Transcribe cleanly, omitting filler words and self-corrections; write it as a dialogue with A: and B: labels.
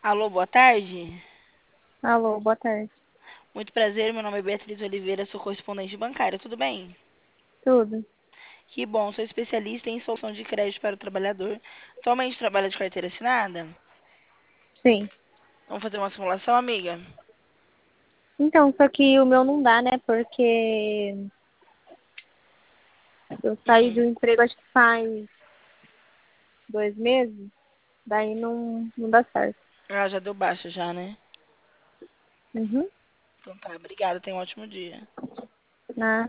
A: Alô, boa tarde.
B: Alô, boa tarde.
A: Muito prazer, meu nome é Beatriz Oliveira, sou correspondente bancária, tudo bem?
B: Tudo?
A: Que bom, sou especialista em solução de crédito para o trabalhador. Atualmente trabalha de carteira assinada?
B: Sim.
A: Vamos fazer uma simulação, amiga?
B: Então, só que o meu não dá, né? Porque eu saí do
A: Hum,
B: emprego acho que faz 2 meses, daí não dá certo.
A: já deu baixa já, né?
B: Uhum.
A: Então tá, obrigada, tenha um ótimo dia.
B: Ah,